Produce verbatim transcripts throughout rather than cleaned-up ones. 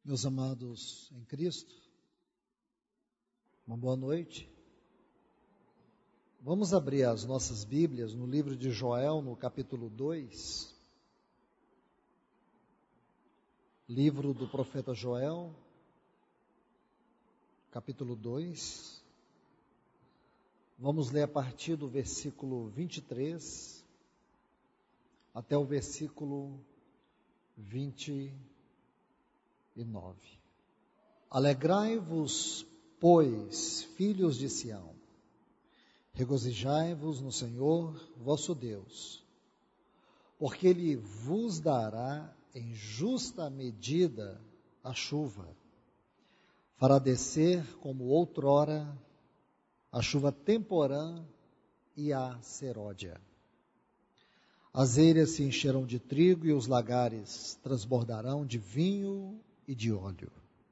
Meus amados em Cristo, uma boa noite. Vamos abrir as nossas Bíblias no livro de Joel, no capítulo dois. Livro do profeta Joel, capítulo dois. Vamos ler a partir do versículo vinte e três até o versículo vinte e nove. Alegrai-vos, pois, filhos de Sião, regozijai-vos no Senhor vosso Deus, porque Ele vos dará em justa medida a chuva, fará descer como outrora a chuva temporã e a seródia. As eiras se encherão de trigo e os lagares transbordarão de vinho e de óleo.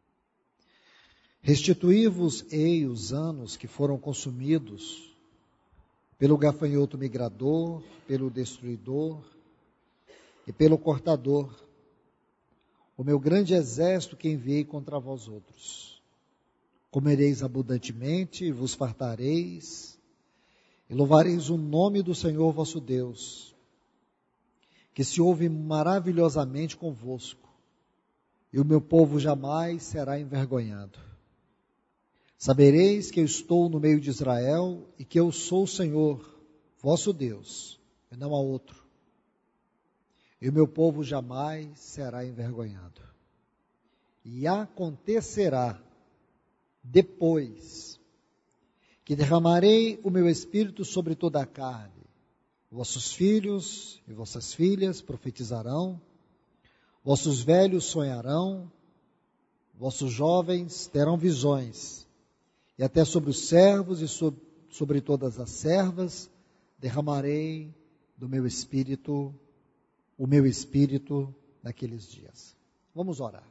Restituí-vos-ei os anos que foram consumidos pelo gafanhoto migrador, pelo destruidor e pelo cortador, o meu grande exército que enviei contra vós outros. Comereis abundantemente e vos fartareis, e louvareis o nome do Senhor vosso Deus, que se ouve maravilhosamente convosco, e o meu povo jamais será envergonhado. Sabereis que eu estou no meio de Israel, e que eu sou o Senhor, vosso Deus, e não há outro. E o meu povo jamais será envergonhado. E acontecerá, depois, que derramarei o meu espírito sobre toda a carne. Vossos filhos e vossas filhas profetizarão, vossos velhos sonharão, vossos jovens terão visões, e até sobre os servos e sobre, sobre todas as servas derramarei do meu espírito, o meu espírito naqueles dias. Vamos orar.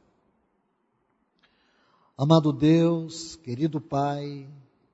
Amado Deus, querido Pai,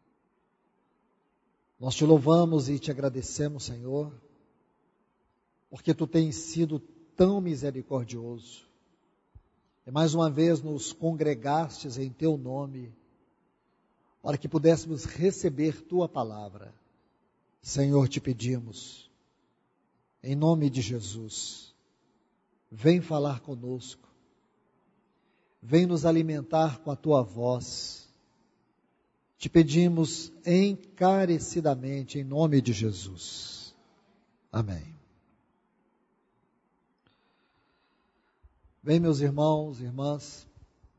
nós te louvamos e te agradecemos, Senhor, porque Tu tens sido tão misericordioso, e mais uma vez nos congregastes em Teu nome, para que pudéssemos receber Tua palavra. Senhor, te pedimos, em nome de Jesus, vem falar conosco, vem nos alimentar com a Tua voz. Te pedimos encarecidamente, em nome de Jesus. Amém. Bem, meus irmãos e irmãs,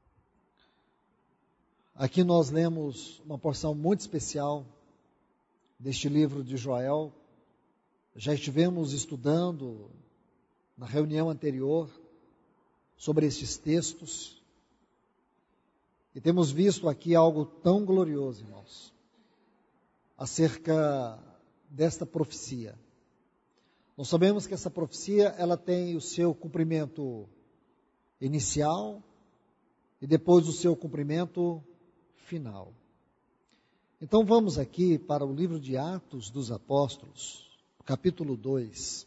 aqui nós lemos uma porção muito especial deste livro de Joel. Já estivemos estudando na reunião anterior sobre estes textos e temos visto aqui algo tão glorioso, irmãos, acerca desta profecia. Nós sabemos que essa profecia ela tem o seu cumprimento inicial e depois o seu cumprimento final. Então vamos aqui para o livro de Atos dos Apóstolos, capítulo dois.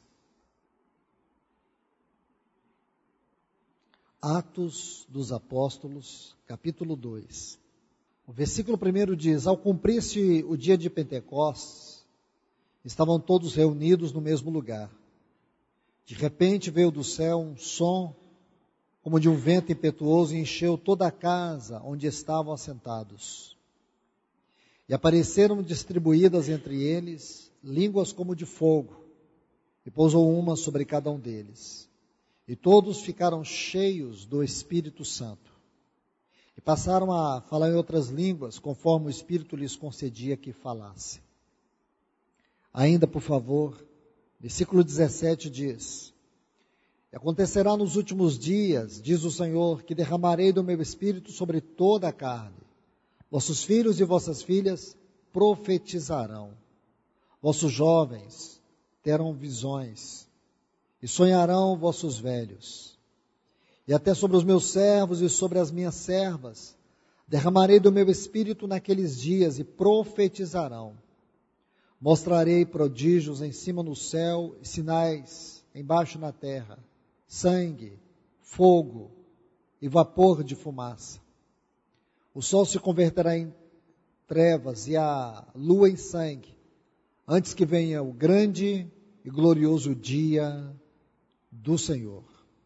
Atos dos Apóstolos, capítulo dois. O versículo primeiro diz: ao cumprir-se o dia de Pentecostes, estavam todos reunidos no mesmo lugar. De repente veio do céu um som como de um vento impetuoso, e encheu toda a casa onde estavam assentados. E apareceram distribuídas entre eles línguas como de fogo, e pousou uma sobre cada um deles. E todos ficaram cheios do Espírito Santo, e passaram a falar em outras línguas, conforme o Espírito lhes concedia que falassem. Ainda, por favor, versículo dezessete diz: e acontecerá nos últimos dias, diz o Senhor, que derramarei do meu espírito sobre toda a carne. Vossos filhos e vossas filhas profetizarão. Vossos jovens terão visões, e sonharão vossos velhos. E até sobre os meus servos e sobre as minhas servas derramarei do meu espírito naqueles dias, e profetizarão. Mostrarei prodígios em cima no céu e sinais embaixo na terra: sangue, fogo e vapor de fumaça. O sol se converterá em trevas e a lua em sangue, antes que venha o grande e glorioso dia do Senhor.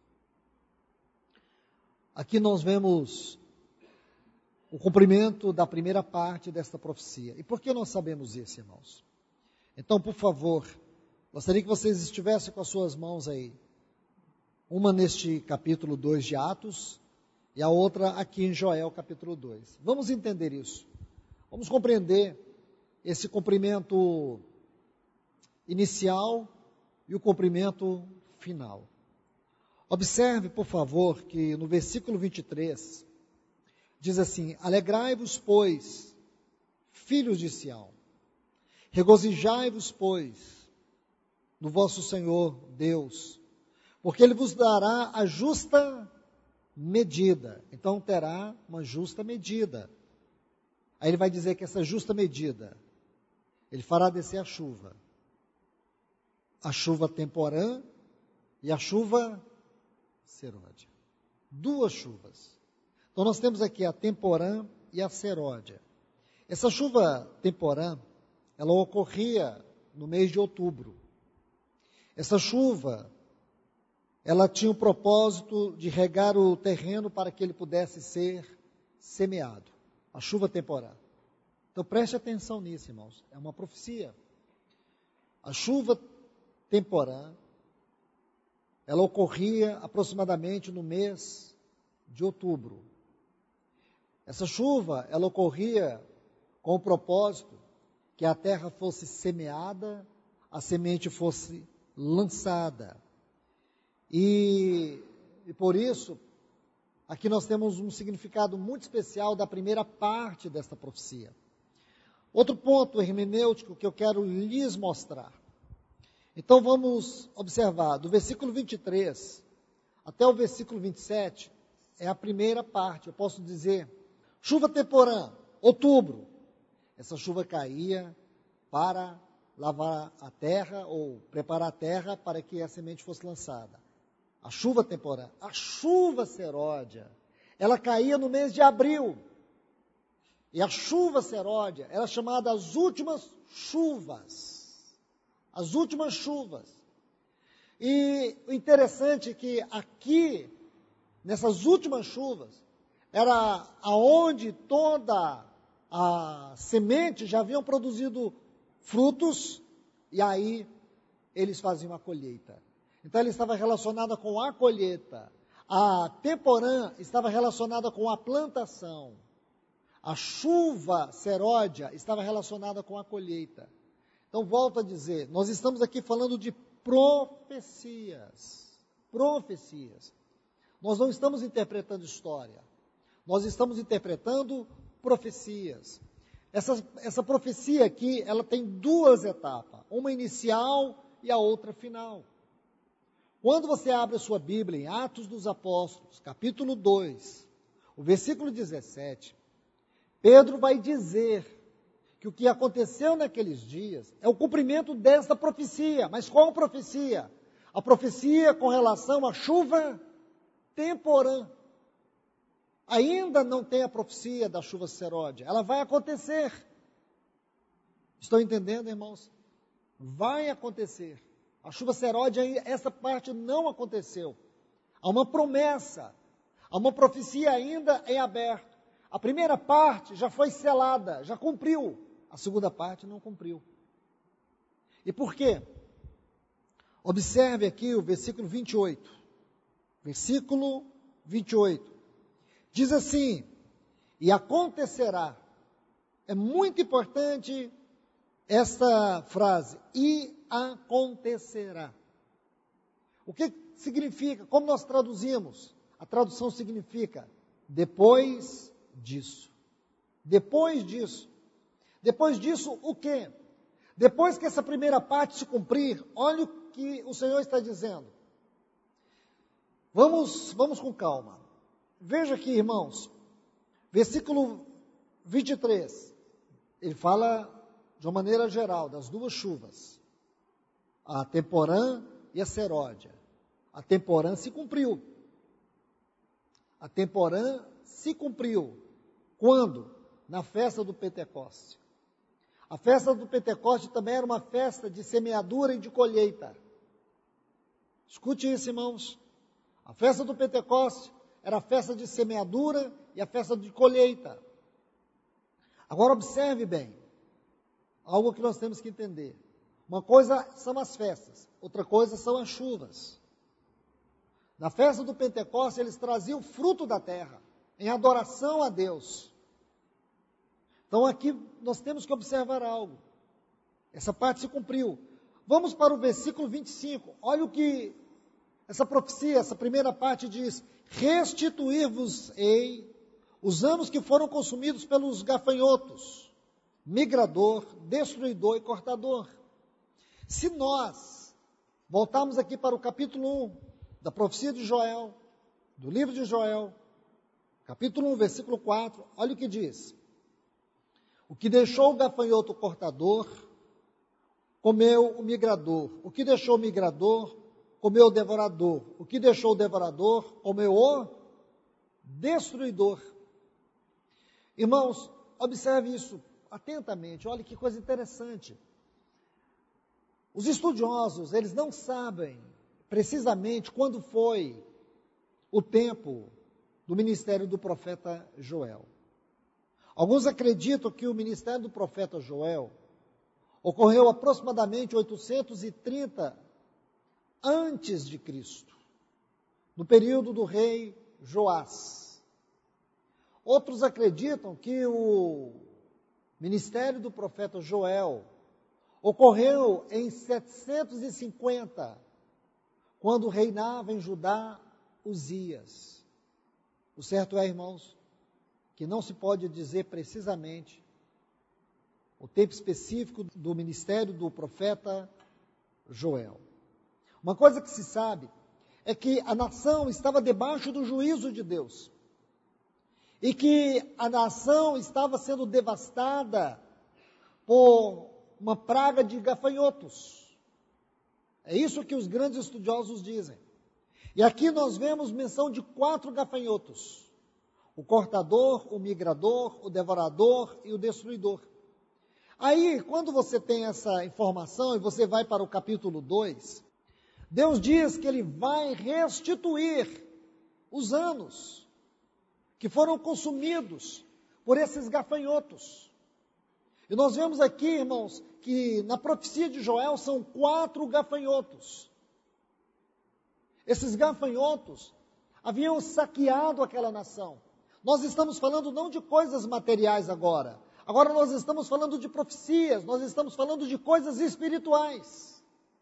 Aqui nós vemos o cumprimento da primeira parte desta profecia. E por que nós sabemos isso, irmãos? Então, por favor, gostaria que vocês estivessem com as suas mãos aí. Uma neste capítulo dois de Atos e a outra aqui em Joel, capítulo dois. Vamos entender isso. Vamos compreender esse cumprimento inicial e o cumprimento final. Observe, por favor, que no versículo vinte e três, diz assim: alegrai-vos, pois, filhos de Sião, regozijai-vos, pois, no vosso Senhor Deus, porque Ele vos dará a justa medida. Então terá uma justa medida. Aí ele vai dizer que essa justa medida, Ele fará descer a chuva. A chuva temporã e a chuva serôdia. Duas chuvas. Então nós temos aqui a temporã e a serôdia. Essa chuva temporã, ela ocorria no mês de outubro. Essa chuva, ela tinha o propósito de regar o terreno para que ele pudesse ser semeado. A chuva temporã. Então preste atenção nisso, irmãos. É uma profecia. A chuva temporã, ela ocorria aproximadamente no mês de outubro. Essa chuva, ela ocorria com o propósito que a terra fosse semeada, a semente fosse lançada. E, e por isso, aqui nós temos um significado muito especial da primeira parte desta profecia. Outro ponto hermenêutico que eu quero lhes mostrar. Então vamos observar, do versículo vinte e três até o versículo vinte e sete, é a primeira parte. Eu posso dizer, chuva temporã, outubro. Essa chuva caía para lavar a terra ou preparar a terra para que a semente fosse lançada. A chuva temporã. A chuva seródia, ela caía no mês de abril. E a chuva seródia era chamada as últimas chuvas. As últimas chuvas. E o interessante é que aqui, nessas últimas chuvas, era aonde toda a semente já haviam produzido frutos, e aí eles faziam a colheita. Então ela estava relacionada com a colheita. A temporã estava relacionada com a plantação. A chuva seródia estava relacionada com a colheita. Então, volto a dizer, nós estamos aqui falando de profecias. Profecias. Nós não estamos interpretando história. Nós estamos interpretando profecias. Essa, essa profecia aqui, ela tem duas etapas. Uma inicial e a outra final. Quando você abre a sua Bíblia em Atos dos Apóstolos, capítulo dois, o versículo dezessete, Pedro vai dizer que o que aconteceu naqueles dias é o cumprimento desta profecia. Mas qual profecia? A profecia com relação à chuva temporã. Ainda não tem a profecia da chuva seródia. Ela vai acontecer. Estão entendendo, irmãos? Vai acontecer. A chuva seródia, essa parte não aconteceu. Há uma promessa. Há uma profecia ainda em aberto. A primeira parte já foi selada, já cumpriu. A segunda parte não cumpriu. E por quê? Observe aqui o versículo vinte e oito. Versículo vinte e oito. Diz assim, e acontecerá. É muito importante esta frase, e acontecerá. O que significa? Como nós traduzimos? A tradução significa, depois disso. Depois disso. Depois disso, o quê? Depois que essa primeira parte se cumprir, olha o que o Senhor está dizendo. Vamos, vamos com calma. Veja aqui, irmãos, versículo vinte e três. Ele fala de uma maneira geral das duas chuvas. A temporã e a seródia. A temporã se cumpriu. a temporã se cumpriu. Quando? Na festa do Pentecoste. A festa do Pentecoste também era uma festa de semeadura e de colheita. Escute isso, irmãos. A festa do Pentecoste era a festa de semeadura e a festa de colheita. Agora observe bem, algo que nós temos que entender. Uma coisa são as festas, outra coisa são as chuvas. Na festa do Pentecostes, eles traziam fruto da terra, em adoração a Deus. Então aqui nós temos que observar algo. Essa parte se cumpriu. Vamos para o versículo vinte e cinco. Olha o que essa profecia, essa primeira parte diz: restituir-vos-ei os anos que foram consumidos pelos gafanhotos, migrador, destruidor e cortador. Se nós voltarmos aqui para o capítulo um da profecia de Joel, do livro de Joel, capítulo um, versículo quatro, olha o que diz: o que deixou o gafanhoto cortador, comeu o migrador. O que deixou o migrador, comeu o devorador. O que deixou o devorador, comeu o destruidor. Irmãos, observe isso atentamente, olha que coisa interessante. Os estudiosos, eles não sabem precisamente quando foi o tempo do ministério do profeta Joel. Alguns acreditam que o ministério do profeta Joel ocorreu aproximadamente oitocentos e trinta antes de Cristo, no período do rei Joás. Outros acreditam que o ministério do profeta Joel ocorreu em setecentos e cinquenta, quando reinava em Judá Uzias. O certo é, irmãos, que não se pode dizer precisamente o tempo específico do ministério do profeta Joel. Uma coisa que se sabe é que a nação estava debaixo do juízo de Deus e que a nação estava sendo devastada por uma praga de gafanhotos. É isso que os grandes estudiosos dizem. E aqui nós vemos menção de quatro gafanhotos: o cortador, o migrador, o devorador e o destruidor. Aí, quando você tem essa informação e você vai para o capítulo dois, Deus diz que Ele vai restituir os anos que foram consumidos por esses gafanhotos. E nós vemos aqui, irmãos, que na profecia de Joel são quatro gafanhotos. Esses gafanhotos haviam saqueado aquela nação. Nós estamos falando não de coisas materiais agora. Agora nós estamos falando de profecias, nós estamos falando de coisas espirituais.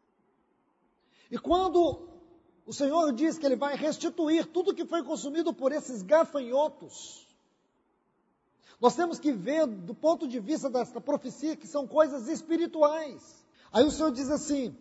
E quando o Senhor diz que Ele vai restituir tudo que foi consumido por esses gafanhotos, nós temos que ver do ponto de vista desta profecia que são coisas espirituais. Aí o Senhor diz assim,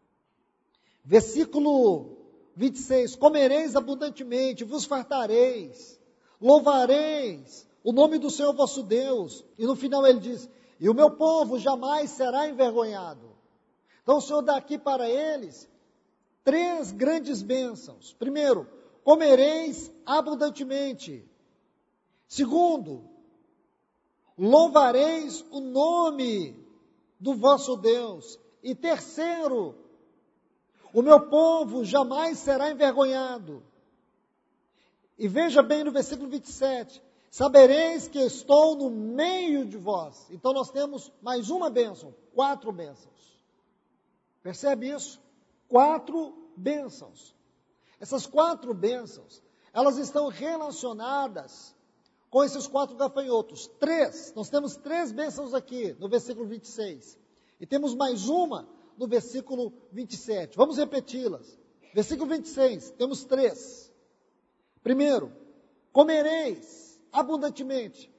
versículo vinte e seis, comereis abundantemente, vos fartareis, louvareis o nome do Senhor vosso Deus. E no final ele diz, e o meu povo jamais será envergonhado. Então o Senhor dá aqui para eles três grandes bênçãos. Primeiro, comereis abundantemente. Segundo, louvareis o nome do vosso Deus. E terceiro, o meu povo jamais será envergonhado. E veja bem no versículo vinte e sete, sabereis que estou no meio de vós. Então nós temos mais uma bênção, quatro bênçãos. Percebe isso? Quatro bênçãos. Essas quatro bênçãos, elas estão relacionadas com esses quatro gafanhotos. Três, nós temos três bênçãos aqui no versículo vinte e seis. E temos mais uma no versículo vinte e sete. Vamos repeti-las. Versículo vinte e seis, temos três. Primeiro, comereis abundantemente.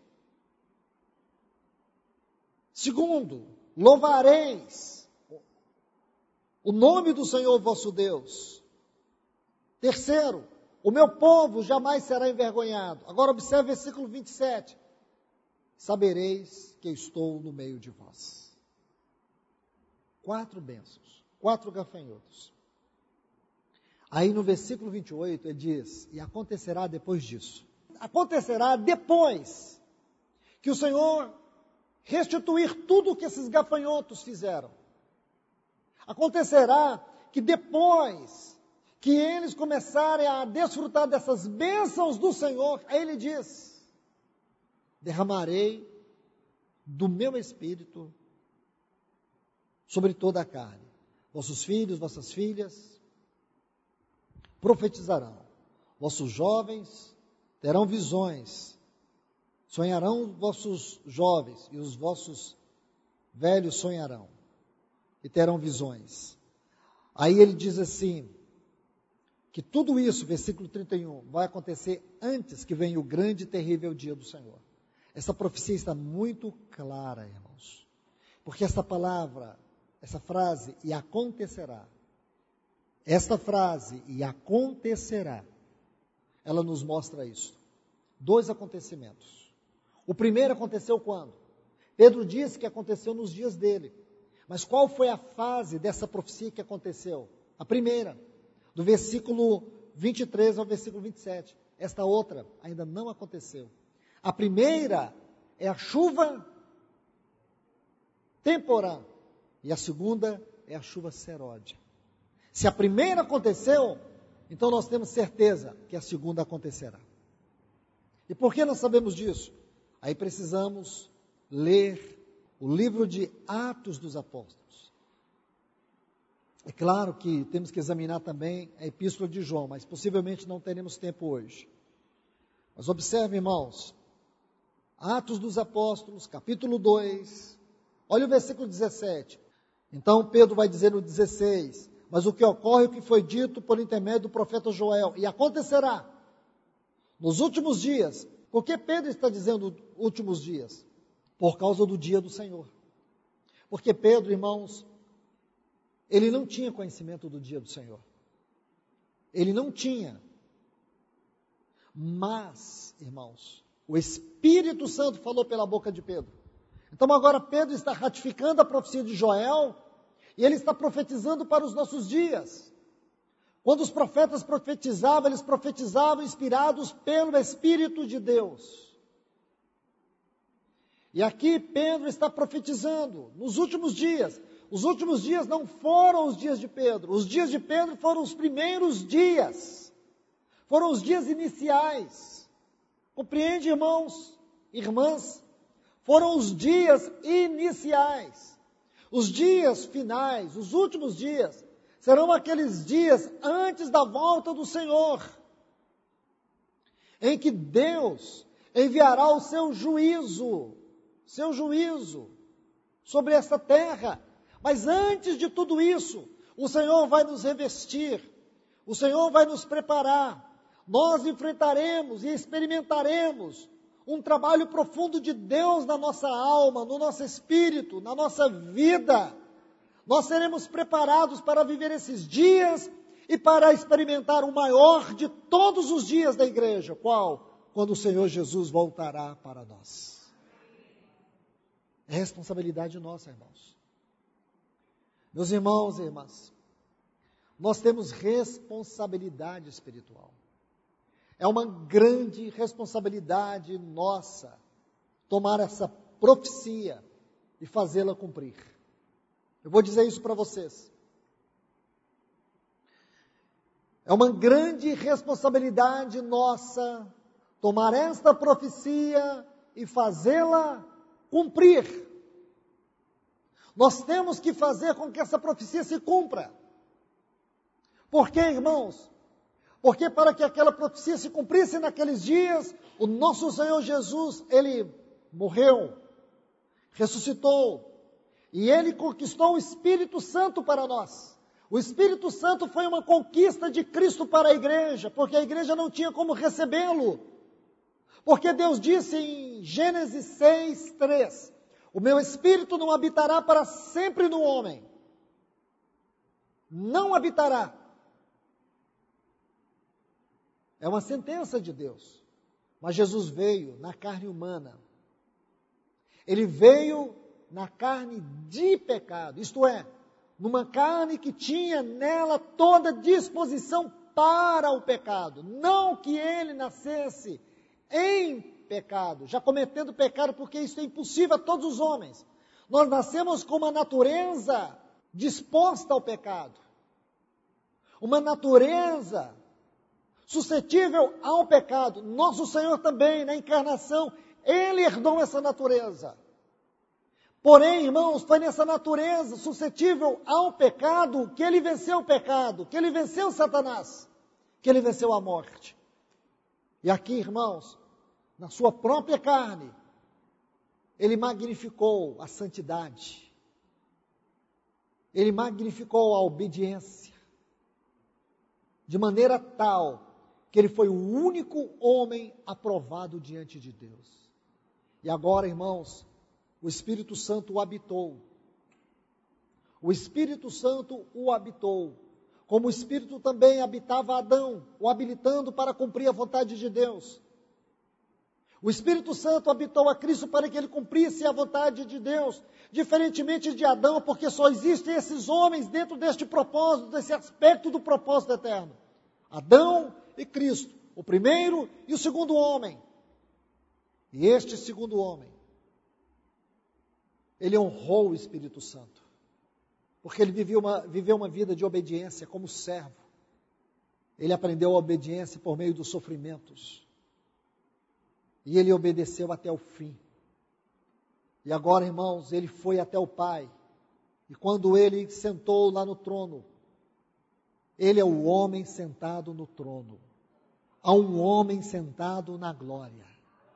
Segundo, louvareis o nome do Senhor vosso Deus. Terceiro, o meu povo jamais será envergonhado. Agora observe o versículo vinte e sete. Sabereis que estou no meio de vós. Quatro bênçãos, quatro gafanhotos. Aí no versículo vinte e oito ele diz, e acontecerá depois disso. Acontecerá depois que o Senhor restituir tudo o que esses gafanhotos fizeram. Acontecerá que depois que eles começarem a desfrutar dessas bênçãos do Senhor, aí ele diz, derramarei do meu espírito sobre toda a carne. Vossos filhos, vossas filhas profetizarão. Vossos jovens terão visões. Sonharão vossos jovens e os vossos velhos sonharão e terão visões. Aí ele diz assim, que tudo isso, versículo trinta e um, vai acontecer antes que venha o grande e terrível dia do Senhor. Essa profecia está muito clara, irmãos. Porque esta palavra, essa frase, e acontecerá, esta frase, e acontecerá, ela nos mostra isso. Dois acontecimentos. O primeiro aconteceu quando? Pedro disse que aconteceu nos dias dele. Mas qual foi a fase dessa profecia que aconteceu? A primeira, do versículo vinte e três ao versículo vinte e sete. Esta outra ainda não aconteceu. A primeira é a chuva temporã e a segunda é a chuva seródia. Se a primeira aconteceu, então nós temos certeza que a segunda acontecerá. E por que nós sabemos disso? Aí precisamos ler o livro de Atos dos Apóstolos. É claro que temos que examinar também a Epístola de João, mas possivelmente não teremos tempo hoje. Mas observe, irmãos, Atos dos Apóstolos, capítulo dois, olha o versículo dezessete. Então Pedro vai dizer no dezesseis, mas o que ocorre é o que foi dito por intermédio do profeta Joel, e acontecerá nos últimos dias. Por que Pedro está dizendo últimos dias? Por causa do dia do Senhor. Porque Pedro, irmãos, ele não tinha conhecimento do dia do Senhor. Ele não tinha. Mas, irmãos, o Espírito Santo falou pela boca de Pedro. Então agora Pedro está ratificando a profecia de Joel e ele está profetizando para os nossos dias. Quando os profetas profetizavam, eles profetizavam inspirados pelo Espírito de Deus. E aqui Pedro está profetizando nos últimos dias. Os últimos dias não foram os dias de Pedro. Os dias de Pedro foram os primeiros dias. Foram os dias iniciais. Compreende, irmãos, irmãs? Foram os dias iniciais. Os dias finais, os últimos dias, serão aqueles dias antes da volta do Senhor, em que Deus enviará o seu juízo, seu juízo sobre essa terra. Mas antes de tudo isso, o Senhor vai nos revestir, o Senhor vai nos preparar. Nós enfrentaremos e experimentaremos um trabalho profundo de Deus na nossa alma, no nosso espírito, na nossa vida. Nós seremos preparados para viver esses dias e para experimentar o maior de todos os dias da igreja. Qual? Quando o Senhor Jesus voltará para nós. É responsabilidade nossa, irmãos. Meus irmãos e irmãs, nós temos responsabilidade espiritual. É uma grande responsabilidade nossa tomar essa profecia e fazê-la cumprir. Eu vou dizer isso para vocês. É uma grande responsabilidade nossa tomar esta profecia e fazê-la cumprir. Nós temos que fazer com que essa profecia se cumpra. Por quê, irmãos? Porque para que aquela profecia se cumprisse naqueles dias, o nosso Senhor Jesus, Ele morreu, ressuscitou, e Ele conquistou o Espírito Santo para nós. O Espírito Santo foi uma conquista de Cristo para a igreja, porque a igreja não tinha como recebê-lo. Porque Deus disse em Gênesis seis, três, o meu Espírito não habitará para sempre no homem. Não habitará. É uma sentença de Deus. Mas Jesus veio na carne humana. Ele veio na carne de pecado. Isto é, numa carne que tinha nela toda a disposição para o pecado, não que ele nascesse em pecado, já cometendo pecado, porque isso é impossível a todos os homens. Nós nascemos com uma natureza disposta ao pecado, uma natureza suscetível ao pecado. Nosso Senhor também, na encarnação, Ele herdou essa natureza. Porém, irmãos, foi nessa natureza suscetível ao pecado que Ele venceu o pecado, que Ele venceu Satanás, que Ele venceu a morte. E aqui, irmãos, na sua própria carne, Ele magnificou a santidade, Ele magnificou a obediência, de maneira tal que Ele foi o único homem aprovado diante de Deus. E agora, irmãos, o Espírito Santo o habitou. O Espírito Santo o habitou, como o Espírito também habitava Adão, o habilitando para cumprir a vontade de Deus. O Espírito Santo habitou a Cristo para que ele cumprisse a vontade de Deus, diferentemente de Adão, porque só existem esses homens dentro deste propósito, desse aspecto do propósito eterno. Adão e Cristo, o primeiro e o segundo homem. E este segundo homem, ele honrou o Espírito Santo, porque ele viveu uma, viveu uma vida de obediência como servo. Ele aprendeu a obediência por meio dos sofrimentos. E ele obedeceu até o fim. E agora, irmãos, ele foi até o Pai. E quando ele sentou lá no trono, ele é o homem sentado no trono. Há um homem sentado na glória.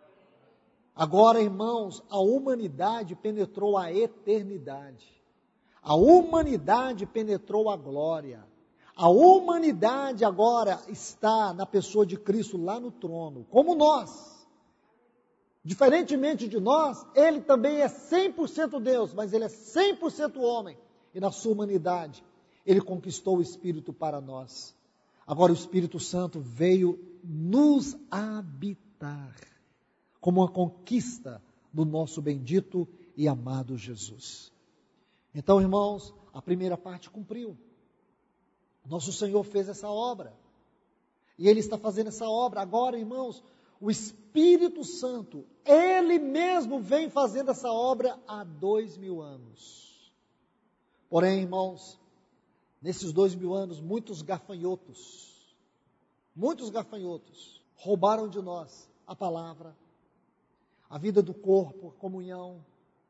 Agora, irmãos, a humanidade penetrou a eternidade. A humanidade penetrou a glória. A humanidade agora está na pessoa de Cristo lá no trono, como nós. Diferentemente de nós, ele também é cem por cento Deus, mas ele é cem por cento homem. E na sua humanidade, ele conquistou o Espírito para nós. Agora o Espírito Santo veio nos habitar, como uma conquista do nosso bendito e amado Jesus. Então, irmãos, a primeira parte cumpriu. Nosso Senhor fez essa obra. E Ele está fazendo essa obra. Agora, irmãos, o Espírito Santo, Ele mesmo vem fazendo essa obra há dois mil anos. Porém, irmãos, nesses dois mil anos, muitos gafanhotos, muitos gafanhotos roubaram de nós a palavra, a vida do corpo, a comunhão.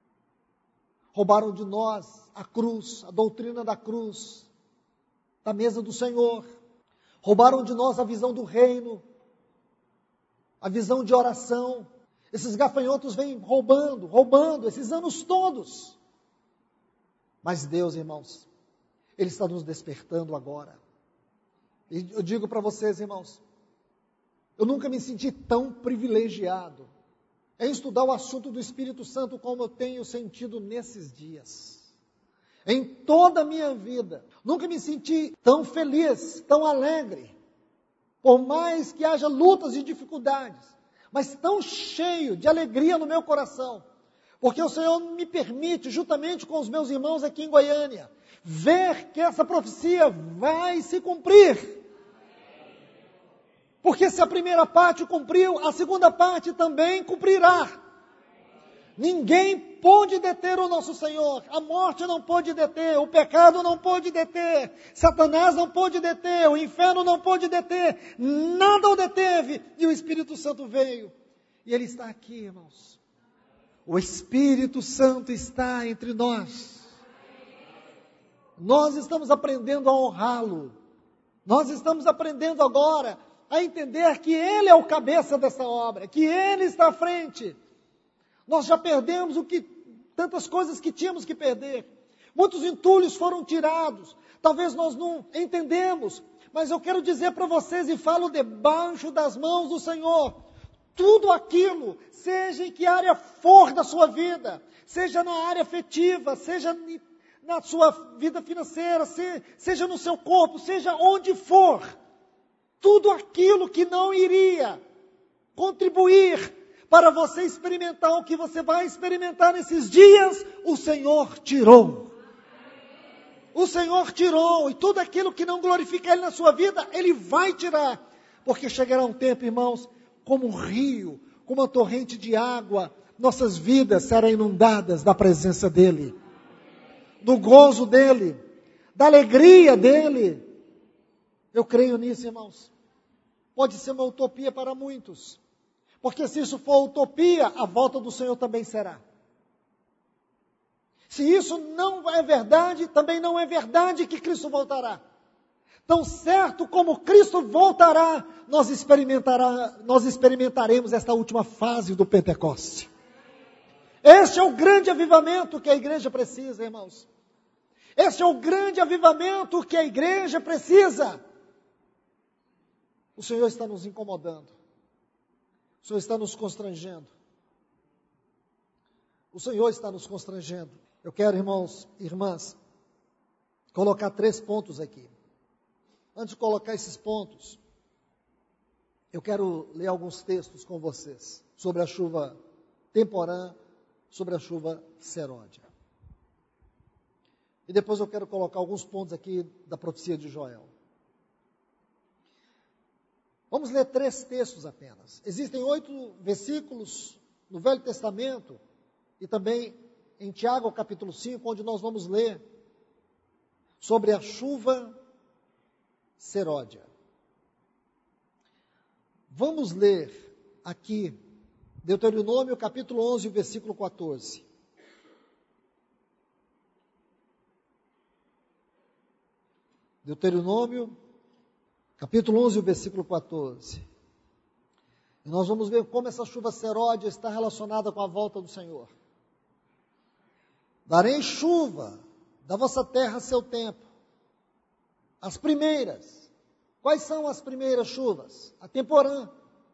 Roubaram de nós a cruz, a doutrina da cruz, da mesa do Senhor. Roubaram de nós a visão do reino, a visão de oração. Esses gafanhotos vêm roubando, roubando, esses anos todos. Mas Deus, irmãos, Ele está nos despertando agora. E eu digo para vocês, irmãos, eu nunca me senti tão privilegiado em estudar o assunto do Espírito Santo como eu tenho sentido nesses dias. Em toda a minha vida, nunca me senti tão feliz, tão alegre, por mais que haja lutas e dificuldades, mas tão cheio de alegria no meu coração, porque o Senhor me permite, juntamente com os meus irmãos aqui em Goiânia, ver que essa profecia vai se cumprir. Porque se a primeira parte cumpriu, a segunda parte também cumprirá. Ninguém pôde deter o nosso Senhor. A morte não pôde deter, o pecado não pôde deter, Satanás não pôde deter, o inferno não pôde deter, nada o deteve. E o Espírito Santo veio. E Ele está aqui, irmãos. O Espírito Santo está entre nós. Nós estamos aprendendo a honrá-lo. Nós estamos aprendendo agora a entender que Ele é o cabeça dessa obra, que Ele está à frente. Nós já perdemos o que, tantas coisas que tínhamos que perder. Muitos entulhos foram tirados. Talvez nós não entendemos, mas eu quero dizer para vocês, e falo debaixo das mãos do Senhor, tudo aquilo, seja em que área for da sua vida, seja na área afetiva, seja na sua vida financeira, seja no seu corpo, seja onde for, tudo aquilo que não iria contribuir para você experimentar o que você vai experimentar nesses dias, o Senhor tirou. o Senhor tirou, e tudo aquilo que não glorifica Ele na sua vida, Ele vai tirar. Porque chegará um tempo, irmãos, como um rio, como uma torrente de água, nossas vidas serão inundadas da presença dEle, do gozo dEle, da alegria dEle. Eu creio nisso, irmãos. Pode ser uma utopia para muitos, porque se isso for utopia, a volta do Senhor também será. Se isso não é verdade, também não é verdade que Cristo voltará. Tão certo como Cristo voltará, nós, experimentará, nós experimentaremos esta última fase do Pentecoste. Este é o grande avivamento que a igreja precisa, irmãos. Este é o grande avivamento que a igreja precisa. O Senhor está nos incomodando. O Senhor está nos constrangendo. O Senhor está nos constrangendo. Eu quero, irmãos e irmãs, colocar três pontos aqui. Antes de colocar esses pontos, eu quero ler alguns textos com vocês sobre a chuva temporã, sobre a chuva serôdia. E depois eu quero colocar alguns pontos aqui da profecia de Joel. Vamos ler três textos apenas. Existem oito versículos no Velho Testamento e também em Tiago, capítulo cinco, onde nós vamos ler sobre a chuva serôdia. Vamos ler aqui Deuteronômio, capítulo onze, versículo quatorze. Deuteronômio, capítulo onze, versículo quatorze. E nós vamos ver como essa chuva serôdia está relacionada com a volta do Senhor. Darei chuva da vossa terra a seu tempo. As primeiras. Quais são as primeiras chuvas? A temporã.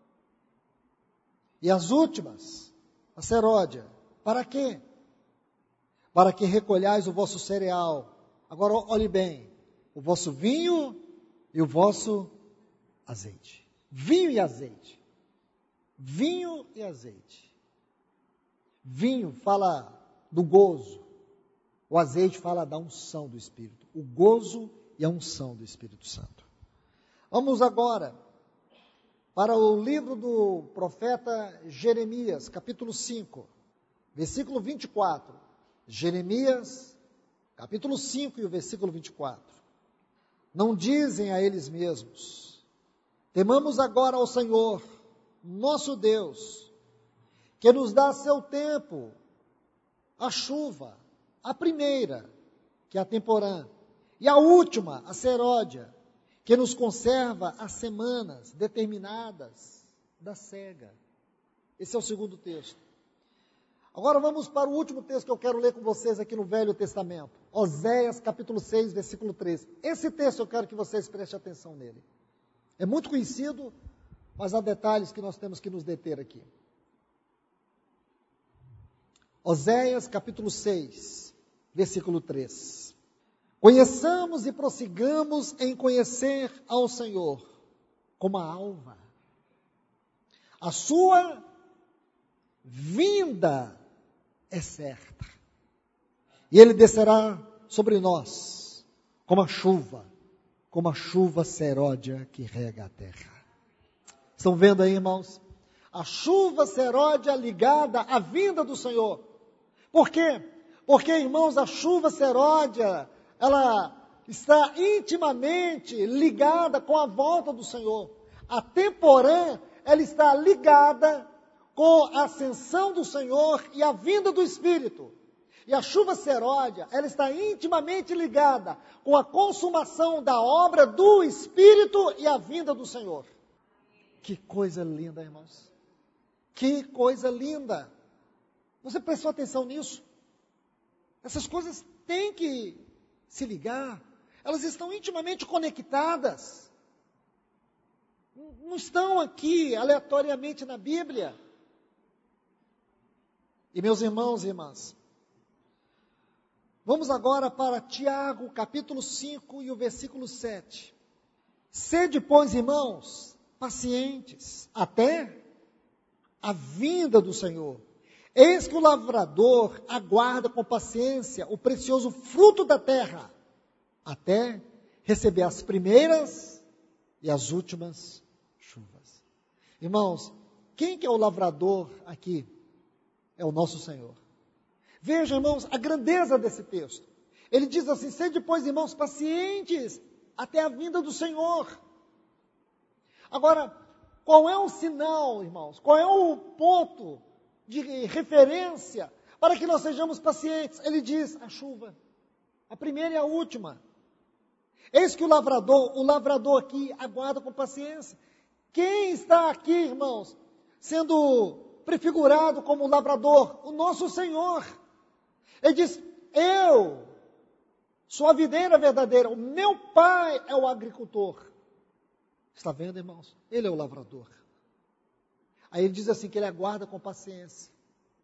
E as últimas, a serôdia. Para quê? Para que recolhais o vosso cereal. Agora olhe bem. O vosso vinho e o vosso azeite. Vinho e azeite. Vinho e azeite. Vinho fala do gozo. O azeite fala da unção do Espírito. O gozo e a unção do Espírito Santo. Vamos agora para o livro do profeta Jeremias, capítulo cinco, versículo vinte e quatro. Jeremias, capítulo cinco e o versículo vinte e quatro. Não dizem a eles mesmos: temamos agora ao Senhor, nosso Deus, que nos dá a seu tempo a chuva, a primeira, que é a temporã, e a última, a serôdia, que nos conserva as semanas determinadas da cega. Esse é o segundo texto. Agora vamos para o último texto que eu quero ler com vocês aqui no Velho Testamento. Oséias, capítulo seis, versículo três. Esse texto eu quero que vocês prestem atenção nele. É muito conhecido, mas há detalhes que nós temos que nos deter aqui. Oséias, capítulo seis, versículo três. Conheçamos e prossigamos em conhecer ao Senhor como a alva. A sua vinda é certa. E ele descerá sobre nós como a chuva, como a chuva seródia que rega a terra. Estão vendo aí, irmãos? A chuva seródia ligada à vinda do Senhor. Por quê? Porque, irmãos, a chuva seródia, ela está intimamente ligada com a volta do Senhor. A temporã, ela está ligada com a ascensão do Senhor e a vinda do Espírito. E a chuva seródia, ela está intimamente ligada com a consumação da obra do Espírito e a vinda do Senhor. Que coisa linda, irmãos. Que coisa linda. Você prestou atenção nisso? Essas coisas têm que se ligar. Elas estão intimamente conectadas. Não estão aqui aleatoriamente na Bíblia. E meus irmãos e irmãs, vamos agora para Tiago, capítulo cinco e o versículo sete. Sede, pois, irmãos, pacientes, até a vinda do Senhor. Eis que o lavrador aguarda com paciência o precioso fruto da terra, até receber as primeiras e as últimas chuvas. Irmãos, quem que é o lavrador aqui? É o nosso Senhor. Veja, irmãos, a grandeza desse texto. Ele diz assim: sede, pois, irmãos, pacientes até a vinda do Senhor. Agora, qual é o sinal, irmãos? Qual é o ponto de referência para que nós sejamos pacientes? Ele diz: a chuva, a primeira e a última. Eis que o lavrador, o lavrador aqui aguarda com paciência. Quem está aqui, irmãos, sendo prefigurado como lavrador? O nosso Senhor. Ele diz: eu sou a videira verdadeira, o meu pai é o agricultor. Está vendo, irmãos? Ele é o lavrador. Aí ele diz assim, que ele aguarda com paciência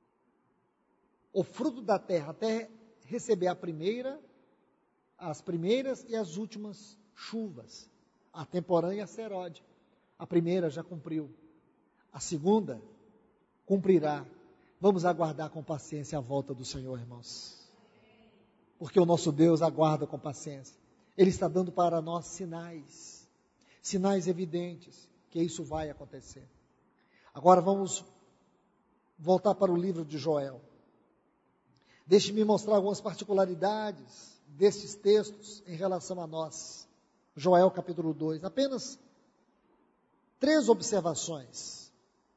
o fruto da terra, até receber a primeira, as primeiras e as últimas chuvas, a temporã e a seródia. A primeira já cumpriu, a segunda cumprirá. Vamos aguardar com paciência a volta do Senhor, irmãos. Porque o nosso Deus aguarda com paciência. Ele está dando para nós sinais. Sinais evidentes que isso vai acontecer. Agora vamos voltar para o livro de Joel. Deixe-me mostrar algumas particularidades destes textos em relação a nós. Joel capítulo dois, apenas três observações.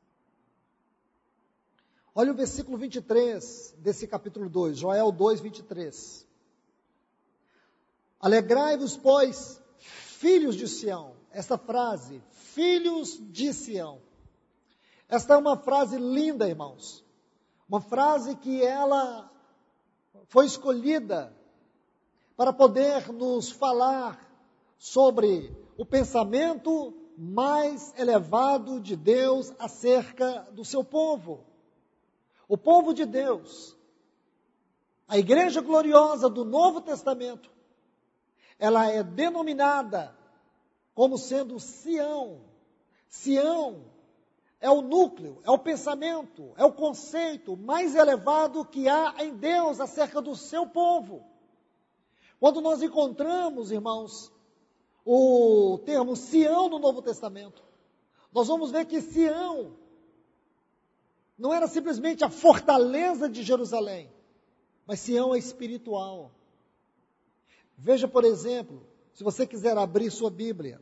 Olha o versículo vinte e três desse capítulo dois, Joel dois, vinte e três. Alegrai-vos, pois, filhos de Sião. Essa frase, filhos de Sião. Esta é uma frase linda, irmãos. Uma frase que ela foi escolhida para poder nos falar sobre o pensamento mais elevado de Deus acerca do seu povo. O povo de Deus, a igreja gloriosa do Novo Testamento, ela é denominada como sendo Sião. Sião é o núcleo, é o pensamento, é o conceito mais elevado que há em Deus acerca do seu povo. Quando nós encontramos, irmãos, o termo Sião no Novo Testamento, nós vamos ver que Sião não era simplesmente a fortaleza de Jerusalém, mas Sião é espiritual. Veja, por exemplo, se você quiser abrir sua Bíblia,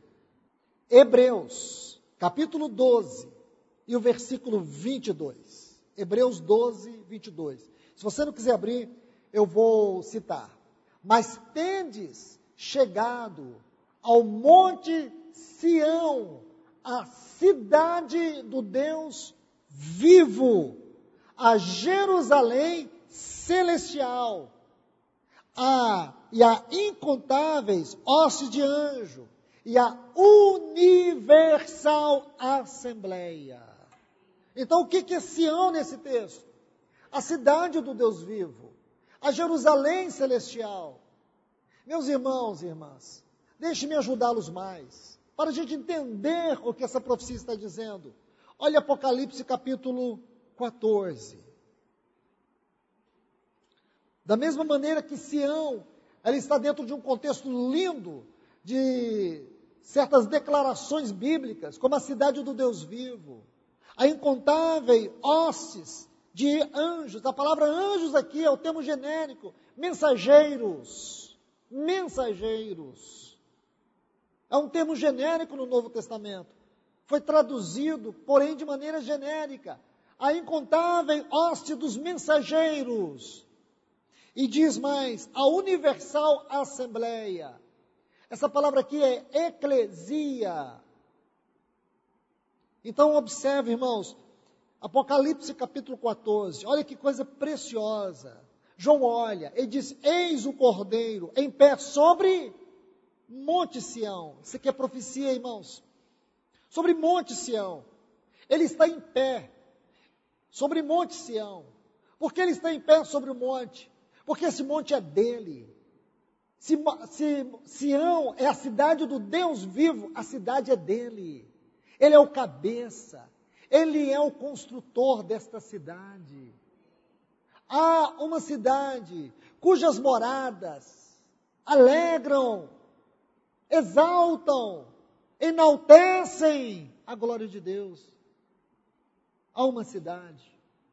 Hebreus, capítulo doze, e o versículo vinte e dois. Hebreus doze, vinte e dois. Se você não quiser abrir, eu vou citar. Mas tendes chegado ao monte Sião, a cidade do Deus vivo, a Jerusalém celestial, a, e a incontáveis hostes de anjo, e a universal assembleia. Então, o que é Sião nesse texto? A cidade do Deus vivo, a Jerusalém celestial. Meus irmãos e irmãs, deixe-me ajudá-los mais, para a gente entender o que essa profecia está dizendo. Olha Apocalipse capítulo quatorze. Da mesma maneira que Sião, ela está dentro de um contexto lindo, de certas declarações bíblicas, como a cidade do Deus vivo, a incontável hostes de anjos. A palavra anjos aqui é o termo genérico, mensageiros, mensageiros. É um termo genérico no Novo Testamento. Foi traduzido, porém, de maneira genérica. A incontável hoste dos mensageiros. E diz mais, a universal assembleia. Essa palavra aqui é eclesia. Então, observe, irmãos, Apocalipse capítulo quatorze, olha que coisa preciosa. João olha e diz, eis o Cordeiro em pé sobre Monte Sião. Isso aqui é profecia, irmãos. Sobre Monte Sião. Ele está em pé sobre Monte Sião. Por que ele está em pé sobre o monte? Porque esse monte é dele. Se, se Sião é a cidade do Deus vivo, a cidade é dele. Ele é o cabeça. Ele é o construtor desta cidade. Há uma cidade cujas moradas alegram, exaltam, enaltecem a glória de Deus. Há uma cidade.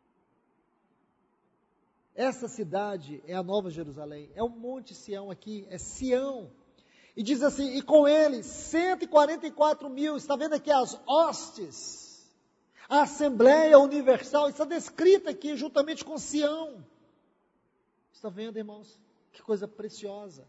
Essa cidade é a Nova Jerusalém, é o Monte Sião aqui, é Sião. E diz assim, e com ele cento e quarenta e quatro mil, está vendo aqui as hostes, a Assembleia Universal, está descrita aqui juntamente com Sião. Está vendo, irmãos? Que coisa preciosa.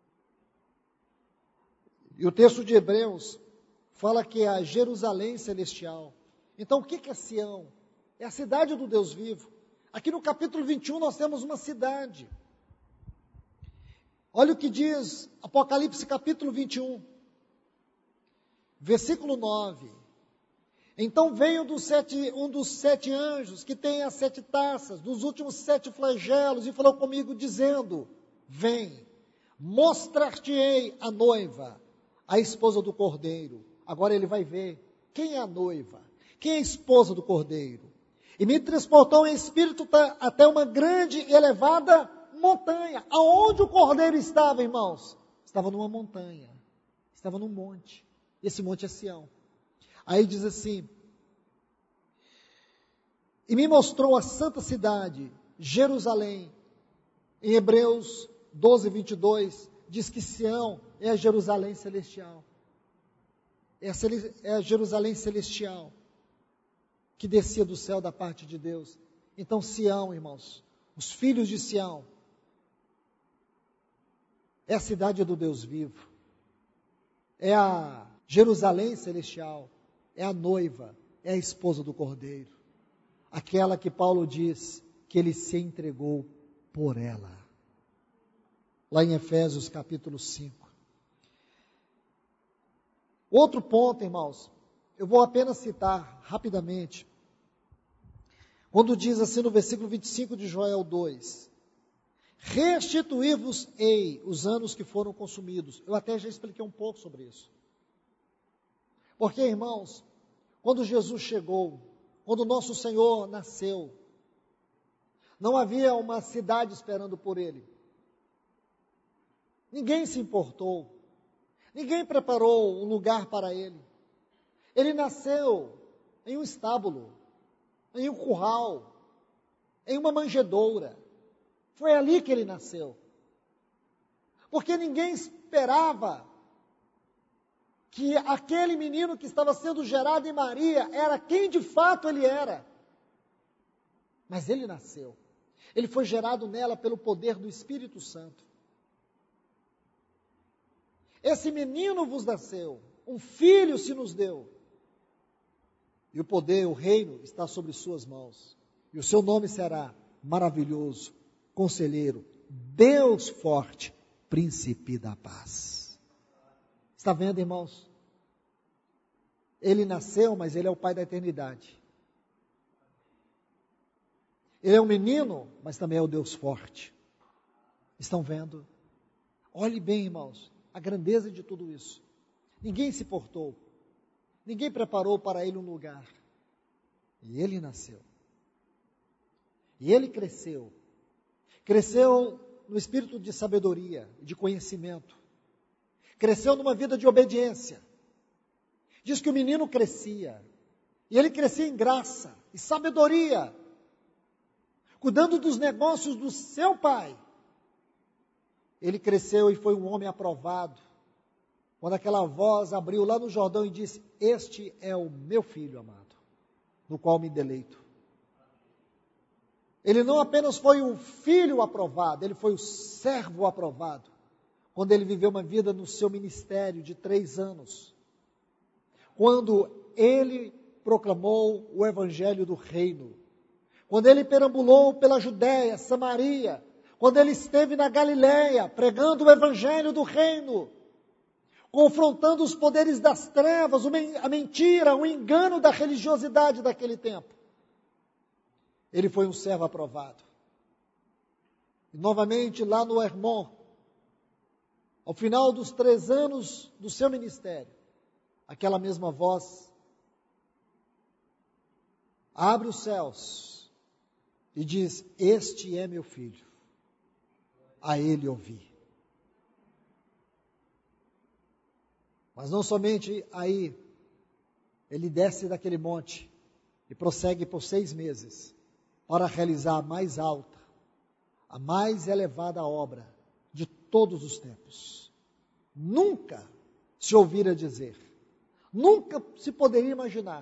E o texto de Hebreus fala que é a Jerusalém celestial. Então o que é Sião? É a cidade do Deus vivo. Aqui no capítulo vinte e um nós temos uma cidade. Olha o que diz Apocalipse capítulo vinte e um, versículo nove. Então veio dos sete, um dos sete anjos, que tem as sete taças, dos últimos sete flagelos, e falou comigo, dizendo, vem, mostrar-te-ei a noiva, a esposa do Cordeiro. Agora ele vai ver quem é a noiva, quem é a esposa do Cordeiro. E me transportou em espírito até uma grande e elevada montanha. Aonde o Cordeiro estava, irmãos? Estava numa montanha, estava num monte. Esse monte é Sião. Aí diz assim, e me mostrou a santa cidade, Jerusalém. Em Hebreus doze, vinte e dois, diz que Sião é a Jerusalém celestial. É a, é a Jerusalém celestial que descia do céu da parte de Deus. Então Sião, irmãos, os filhos de Sião, é a cidade do Deus vivo, é a Jerusalém celestial, é a noiva, é a esposa do Cordeiro, aquela que Paulo diz que ele se entregou por ela, lá em Efésios capítulo cinco. Outro ponto, irmãos, eu vou apenas citar rapidamente, quando diz assim no versículo vinte e cinco de Joel dois, restituir-vos-ei os anos que foram consumidos. Eu até já expliquei um pouco sobre isso. Porque, irmãos, quando Jesus chegou, quando o nosso Senhor nasceu, não havia uma cidade esperando por ele. Ninguém se importou. Ninguém preparou um lugar para ele. Ele nasceu em um estábulo, em um curral, em uma manjedoura. Foi ali que ele nasceu. Porque ninguém esperava que aquele menino que estava sendo gerado em Maria era quem de fato ele era. Mas ele nasceu. Ele foi gerado nela pelo poder do Espírito Santo. Esse menino vos nasceu, um filho se nos deu. E o poder, o reino está sobre suas mãos. E o seu nome será maravilhoso, conselheiro, Deus forte, príncipe da paz. Está vendo, irmãos? Ele nasceu, mas ele é o pai da eternidade. Ele é um menino, mas também é o Deus forte. Estão vendo? Olhe bem, irmãos, a grandeza de tudo isso. Ninguém se portou. Ninguém preparou para ele um lugar. E ele nasceu. E ele cresceu. Cresceu no espírito de sabedoria, de conhecimento. Cresceu numa vida de obediência. Diz que o menino crescia. E ele crescia em graça e sabedoria, cuidando dos negócios do seu pai. Ele cresceu e foi um homem aprovado. Quando aquela voz abriu lá no Jordão e disse, este é o meu filho amado, no qual me deleito. Ele não apenas foi um filho aprovado, ele foi o servo aprovado. Quando ele viveu uma vida no seu ministério de três anos. Quando ele proclamou o evangelho do reino. Quando ele perambulou pela Judéia, Samaria. Quando ele esteve na Galileia, pregando o evangelho do reino. Confrontando os poderes das trevas, a mentira, o engano da religiosidade daquele tempo. Ele foi um servo aprovado. E novamente lá no Hermon, ao final dos três anos do seu ministério, aquela mesma voz abre os céus e diz, este é meu filho, a ele ouvi. Mas não somente aí, ele desce daquele monte e prossegue por seis meses para realizar a mais alta, a mais elevada obra de todos os tempos. Nunca se ouvira dizer, nunca se poderia imaginar,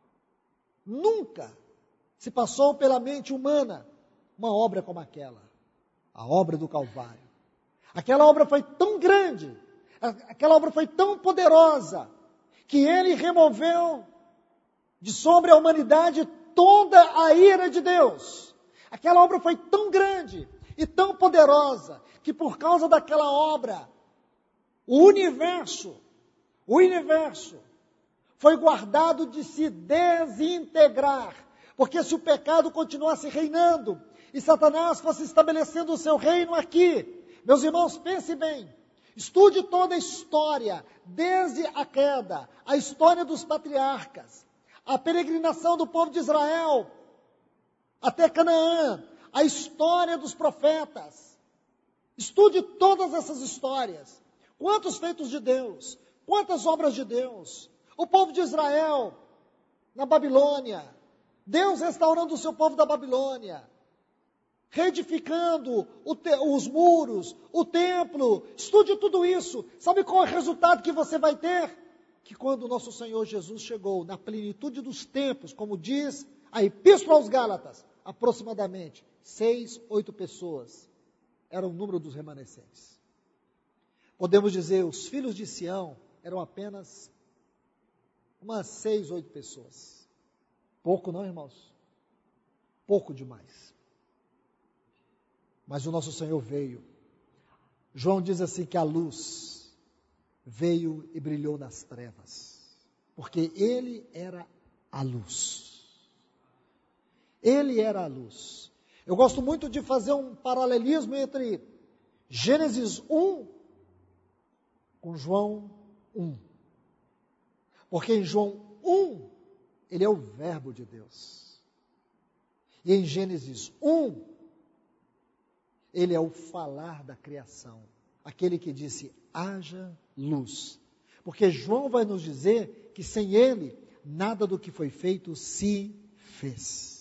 nunca se passou pela mente humana uma obra como aquela, a obra do Calvário. Aquela obra foi tão grande, aquela obra foi tão poderosa, que ele removeu de sobre a humanidade toda a ira de Deus. Aquela obra foi tão grande e tão poderosa, que por causa daquela obra, o universo, o universo foi guardado de se desintegrar. Porque se o pecado continuasse reinando e Satanás fosse estabelecendo o seu reino aqui, meus irmãos, pense bem, estude toda a história, desde a queda, a história dos patriarcas, a peregrinação do povo de Israel até Canaã, a história dos profetas. Estude todas essas histórias. Quantos feitos de Deus, quantas obras de Deus. O povo de Israel na Babilônia, Deus restaurando o seu povo da Babilônia, reedificando o te, os muros, o templo. Estude tudo isso. Sabe qual é o resultado que você vai ter? Que quando o nosso Senhor Jesus chegou na plenitude dos tempos, como diz a Epístola aos Gálatas, aproximadamente seis, oito pessoas eram o número dos remanescentes. Podemos dizer, os filhos de Sião eram apenas umas seis, oito pessoas. Pouco não, irmãos? Pouco demais. Mas o nosso Senhor veio. João diz assim que a luz veio e brilhou nas trevas, porque ele era a luz. Ele era a luz. Eu gosto muito de fazer um paralelismo entre Gênesis um com João um. Porque em João um, ele é o verbo de Deus. E em Gênesis um, ele é o falar da criação. Aquele que disse, haja luz. Porque João vai nos dizer que sem ele, nada do que foi feito se fez.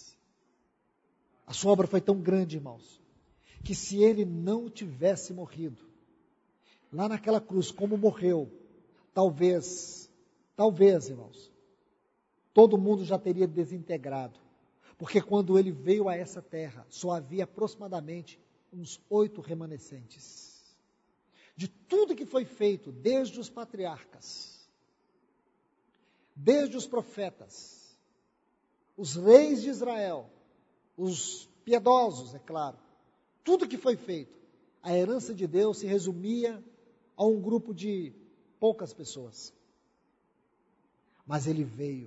A sua obra foi tão grande, irmãos, que se ele não tivesse morrido, lá naquela cruz, como morreu, talvez, talvez, irmãos, todo mundo já teria desintegrado. Porque quando ele veio a essa terra, só havia aproximadamente uns oito remanescentes. De tudo que foi feito, desde os patriarcas, desde os profetas, os reis de Israel, os piedosos, é claro, tudo que foi feito, a herança de Deus se resumia a um grupo de poucas pessoas. Mas ele veio,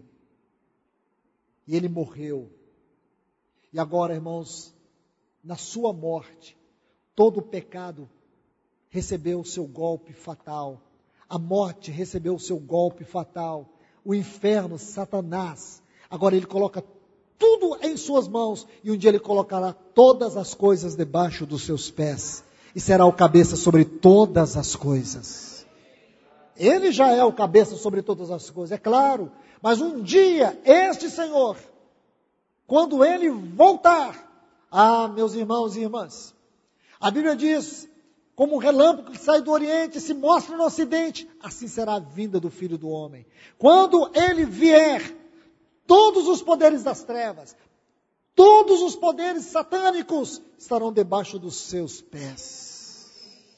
e ele morreu, e agora, irmãos, na sua morte, todo o pecado recebeu o seu golpe fatal, a morte recebeu o seu golpe fatal, o inferno, Satanás, agora ele coloca tudo em suas mãos, e um dia ele colocará todas as coisas debaixo dos seus pés, e será o cabeça sobre todas as coisas. Ele já é o cabeça sobre todas as coisas, é claro, mas um dia, este Senhor, quando ele voltar, ah, meus irmãos e irmãs, a Bíblia diz, como um relâmpago que sai do Oriente e se mostra no Ocidente, assim será a vinda do Filho do Homem. Quando ele vier, todos os poderes das trevas, todos os poderes satânicos estarão debaixo dos seus pés.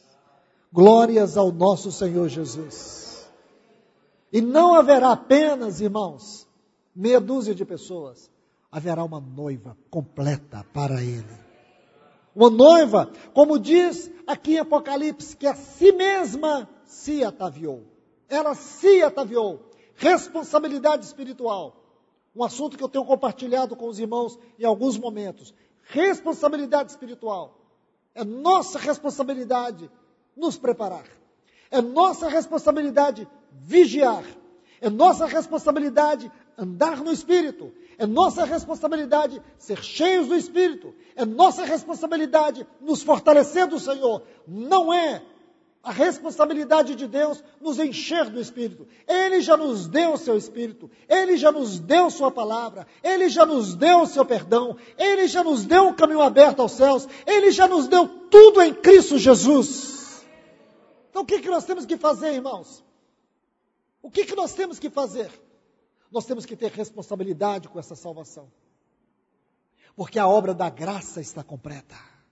Glórias ao nosso Senhor Jesus. E não haverá apenas, irmãos, meia dúzia de pessoas. Haverá uma noiva completa para ele. Uma noiva, como diz aqui em Apocalipse, que a si mesma se ataviou. Ela se ataviou. Responsabilidade espiritual. Um assunto que eu tenho compartilhado com os irmãos em alguns momentos. Responsabilidade espiritual. É nossa responsabilidade nos preparar. É nossa responsabilidade vigiar. É nossa responsabilidade andar no Espírito. É nossa responsabilidade ser cheios do Espírito. É nossa responsabilidade nos fortalecer do Senhor. Não é A responsabilidade de Deus nos encher do Espírito. Ele já nos deu o seu Espírito. Ele já nos deu sua palavra. Ele já nos deu o seu perdão. Ele já nos deu um caminho aberto aos céus. Ele já nos deu tudo em Cristo Jesus. Então o que, que nós temos que fazer, irmãos? O que, que nós temos que fazer? Nós temos que ter responsabilidade com essa salvação. Porque a obra da graça está completa.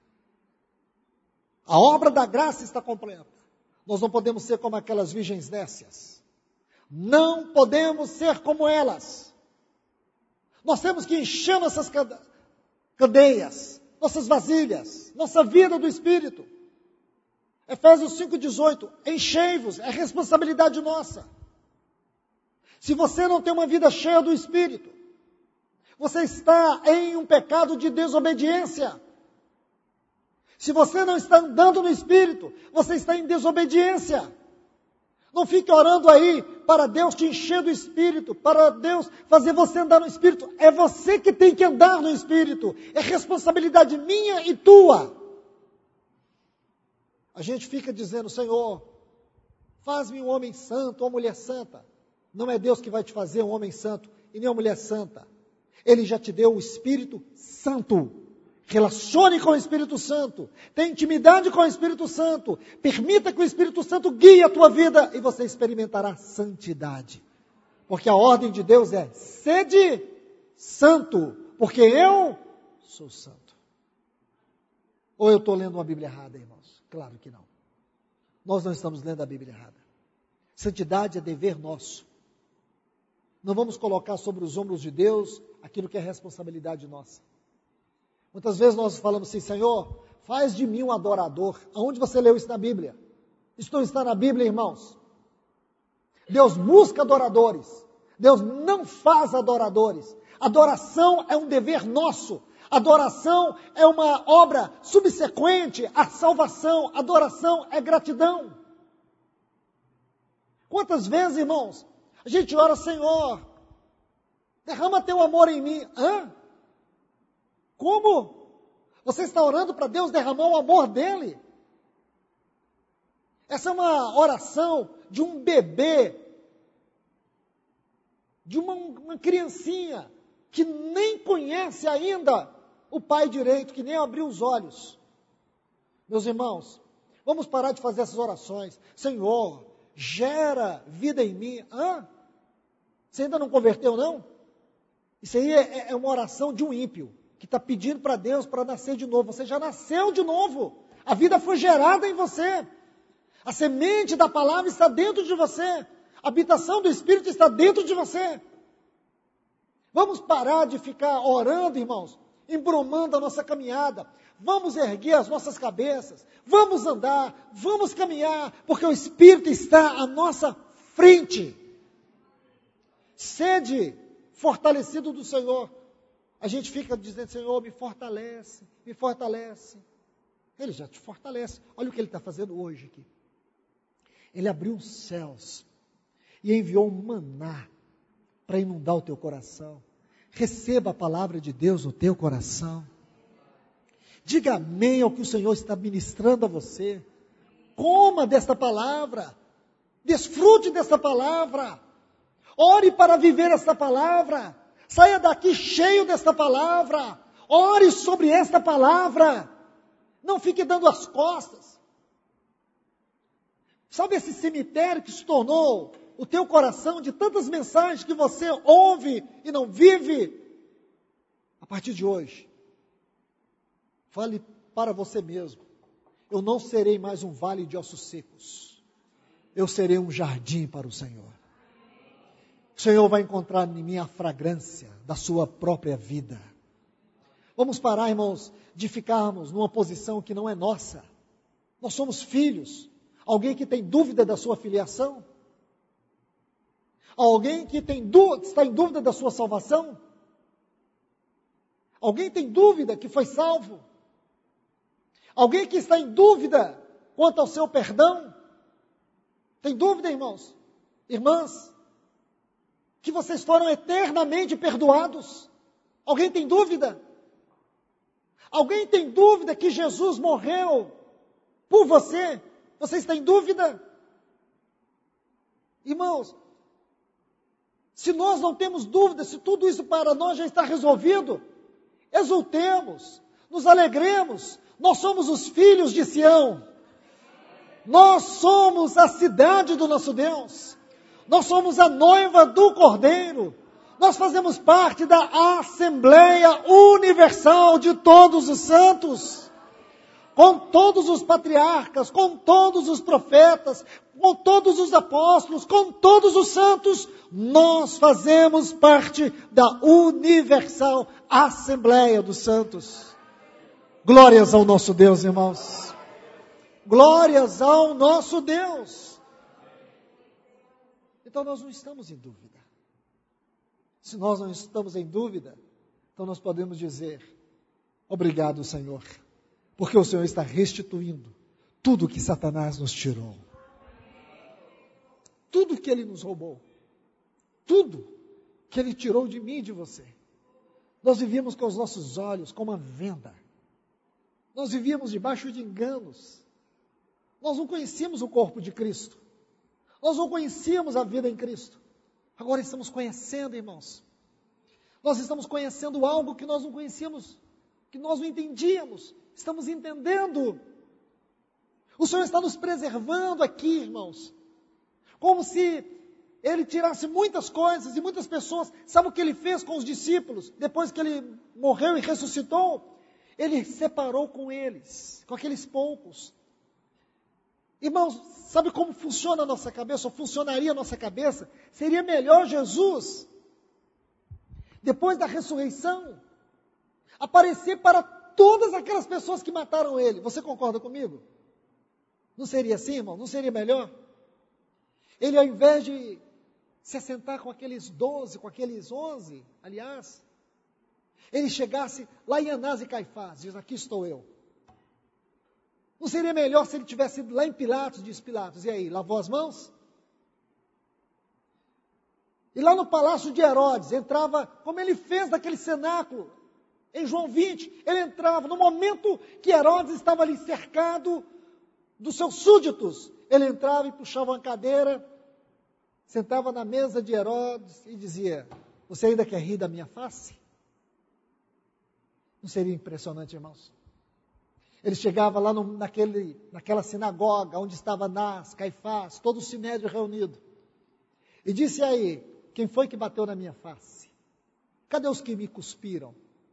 A obra da graça está completa. Nós não podemos ser como aquelas virgens nécias. Não podemos ser como elas. Nós temos que encher nossas candeias, nossas vasilhas, nossa vida do Espírito. Efésios cinco, dezoito, enchei-vos, é responsabilidade nossa. Se você não tem uma vida cheia do Espírito, você está em um pecado de desobediência. Se você não está andando no Espírito, você está em desobediência. Não fique orando aí para Deus te encher do Espírito, para Deus fazer você andar no Espírito. É você que tem que andar no Espírito. É responsabilidade minha e tua. A gente fica dizendo, Senhor, faz-me um homem santo, uma mulher santa. Não é Deus que vai te fazer um homem santo e nem uma mulher santa. Ele já te deu o Espírito Santo. Relacione com o Espírito Santo. Tenha intimidade com o Espírito Santo. Permita que o Espírito Santo guie a tua vida e você experimentará santidade. Porque a ordem de Deus é, sede santo, porque eu sou santo. Ou eu estou lendo uma Bíblia errada, irmãos? Claro que não. Nós não estamos lendo a Bíblia errada. Santidade é dever nosso. Não vamos colocar sobre os ombros de Deus aquilo que é responsabilidade nossa. Muitas vezes nós falamos assim, Senhor, faz de mim um adorador. Aonde você leu isso na Bíblia? Isso não está na Bíblia, irmãos. Deus busca adoradores. Deus não faz adoradores. Adoração é um dever nosso. Adoração é uma obra subsequente à salvação. Adoração é gratidão. Quantas vezes, irmãos, a gente ora, Senhor, derrama teu amor em mim. Hã? Como? Você está orando para Deus derramar o amor dele? Essa é uma oração de um bebê, de uma, uma criancinha que nem conhece ainda o pai direito, que nem abriu os olhos. Meus irmãos, vamos parar de fazer essas orações. Senhor, gera vida em mim. Hã? Você ainda não converteu, não? Isso aí é, é uma oração de um ímpio, que está pedindo para Deus para nascer de novo. Você já nasceu de novo. A vida foi gerada em você. A semente da palavra está dentro de você. A habitação do Espírito está dentro de você. Vamos parar de ficar orando, irmãos, embromando a nossa caminhada. Vamos erguer as nossas cabeças. Vamos andar, vamos caminhar, porque o Espírito está à nossa frente. Sede fortalecido do Senhor. A gente fica dizendo, Senhor, me fortalece, me fortalece. Ele já te fortalece. Olha o que ele está fazendo hoje aqui. Ele abriu os céus e enviou um maná para inundar o teu coração. Receba a palavra de Deus no teu coração. Diga amém ao que o Senhor está ministrando a você. Coma desta palavra. Desfrute desta palavra. Ore para viver esta palavra. Saia daqui cheio desta palavra. Ore sobre esta palavra. Não fique dando as costas. Sabe esse cemitério que se tornou o teu coração de tantas mensagens que você ouve e não vive? A partir de hoje, fale para você mesmo. Eu não serei mais um vale de ossos secos. Eu serei um jardim para o Senhor. O Senhor vai encontrar em mim a fragrância da sua própria vida. Vamos parar, irmãos, de ficarmos numa posição que não é nossa. Nós somos filhos. Alguém que tem dúvida da sua filiação? Alguém que tem dú- está em dúvida da sua salvação? Alguém tem dúvida que foi salvo? Alguém que está em dúvida quanto ao seu perdão? Tem dúvida, irmãos? Irmãs? Que vocês foram eternamente perdoados? Alguém tem dúvida? Alguém tem dúvida que Jesus morreu por você Você está em dúvida? Irmãos, se nós não temos dúvida, se tudo isso para nós já está resolvido, exultemos, nos alegremos, nós somos os filhos de Sião, nós somos a cidade do nosso Deus, nós somos a noiva do Cordeiro, nós fazemos parte da Assembleia Universal de todos os santos, com todos os patriarcas, com todos os profetas, com todos os apóstolos, com todos os santos, nós fazemos parte da Universal Assembleia dos Santos. Glórias ao nosso Deus, irmãos. Glórias ao nosso Deus. Então nós não estamos em dúvida. Se nós não estamos em dúvida, então nós podemos dizer, obrigado, Senhor, porque o Senhor está restituindo tudo que Satanás nos tirou. Tudo que ele nos roubou. Tudo que ele tirou de mim e de você. Nós vivíamos com os nossos olhos como uma venda. Nós vivíamos debaixo de enganos. Nós não conhecíamos o corpo de Cristo. Nós não conhecíamos a vida em Cristo. Agora estamos conhecendo, irmãos. Nós estamos conhecendo algo que nós não conhecíamos, que nós não entendíamos. Estamos entendendo. O Senhor está nos preservando aqui, irmãos. Como se Ele tirasse muitas coisas e muitas pessoas. Sabe o que Ele fez com os discípulos? Depois que Ele morreu e ressuscitou, Ele separou com eles, com aqueles poucos. Irmãos, sabe como funciona a nossa cabeça, ou funcionaria a nossa cabeça? Seria melhor Jesus, depois da ressurreição, aparecer para todas aquelas pessoas que mataram Ele. Você concorda comigo? Não seria assim, irmão? Não seria melhor? Ele, ao invés de se assentar com aqueles doze, com aqueles onze, aliás, ele chegasse lá em Anás e Caifás, diz, aqui estou eu. Não seria melhor se ele tivesse ido lá em Pilatos, diz Pilatos, e aí, lavou as mãos? E lá no palácio de Herodes, entrava, como ele fez naquele cenáculo, em João vinte, ele entrava, no momento que Herodes estava ali cercado dos seus súditos, ele entrava e puxava uma cadeira, sentava na mesa de Herodes e dizia, você ainda quer rir da minha face? Não seria impressionante, irmãos? Ele chegava lá no, naquele, naquela sinagoga, onde estava Anás, Caifás, todo o sinédrio reunido. E disse aí, quem foi que bateu na minha face? Cadê os que me cuspiram?